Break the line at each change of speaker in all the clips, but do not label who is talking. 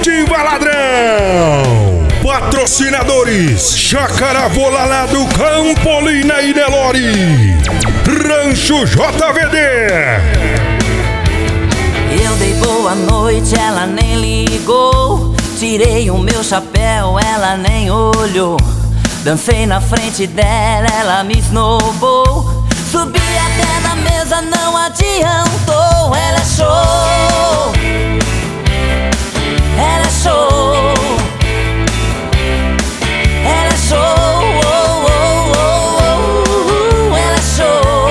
Comitiva Ladrão. Patrocinadores: Chácara Volalado, Campolina e Nelore, Rancho JVD.
Eu dei boa noite, ela nem ligou. Tirei o meu chapéu, ela nem olhou. Dancei na frente dela, ela me esnobou. Subi até na mesa, não adiantou. Ela é show, ela é show, ela é show, oh, oh, oh, oh, ela é show.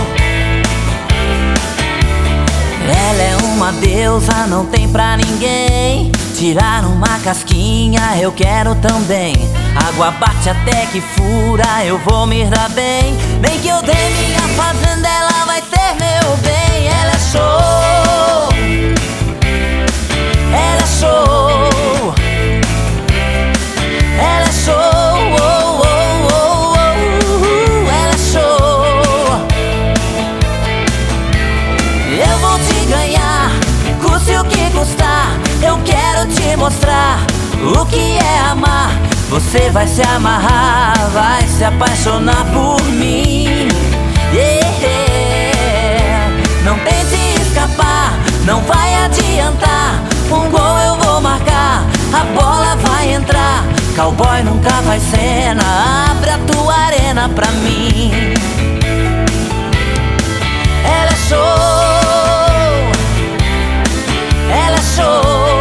Ela é uma deusa, não tem pra ninguém. Tirar uma casquinha eu quero também. Água bate até que fura, eu vou me dar bem. Nem que eu dê minha fazenda, ela vai ser meu bem. Ela é show, ela é show, ela é show, oh, oh, oh, oh, ela é show. Eu vou te ganhar, custe o que custar. Eu quero te mostrar o que é amar. Você vai se amarrar, vai se apaixonar por mim, yeah. Não tente escapar, não vai adiantar. Um gol eu vou marcar, a bola vai entrar. Cowboy nunca faz cena, abre a tua arena pra mim. Ela é show, ela é show,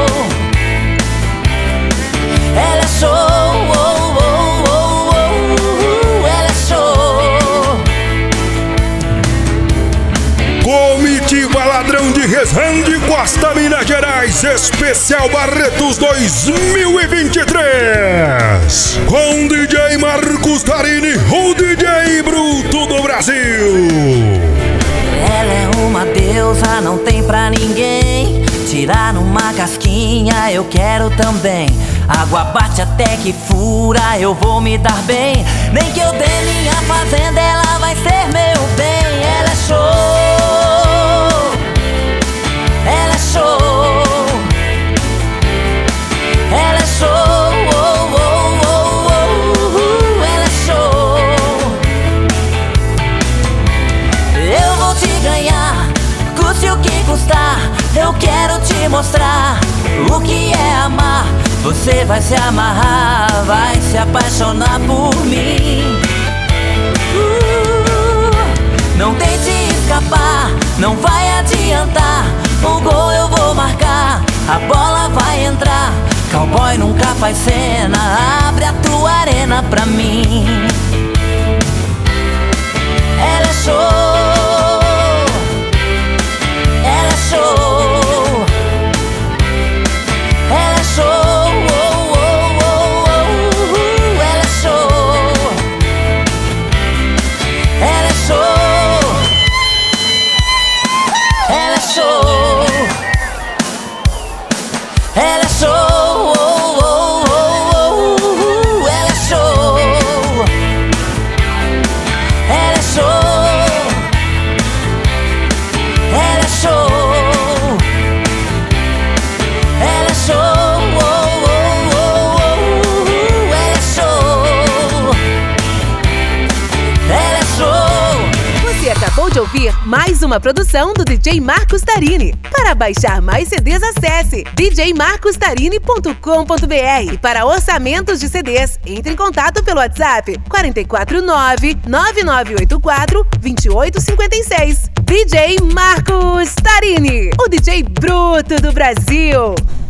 ela é show, oh, oh, oh, oh, ela é show.
Comitiva Ladrão de Resende, Costa, Minas Gerais, especial Barretos 2023, com DJ Marcos Tarini, o DJ bruto do Brasil.
Ela é uma deusa, não tem pra ninguém. Tirar uma casquinha eu quero também. Água bate até que fura, eu vou me dar bem. Nem que eu dê minha fazenda, ela vai ser meu bem. Ela é show, ela é show, ela é show, oh, oh, oh, oh, ela é show. Eu vou te ganhar, custe o que custar. Eu quero te mostrar o que é amar. Você vai se amarrar, vai se apaixonar por mim. Não tente escapar, não vai adiantar. Um gol eu vou marcar, a bola vai entrar. Cowboy nunca faz cena, abre a tua arena pra mim. Ela é show, ela é show, ela é show. Ela é show, oh, oh, oh, oh, ela é show, ela é show, ela é show, ela é show, oh, oh, oh, oh, ela é show, ela é show.
Você acabou de ouvir mais uma produção do DJ Marcos Tarini. Para baixar mais CDs, acesse djmarcostarini.com.br. E para orçamentos de CDs, entre em contato pelo WhatsApp 449-9984-2856. DJ Marcos Tarini, o DJ bruto do Brasil.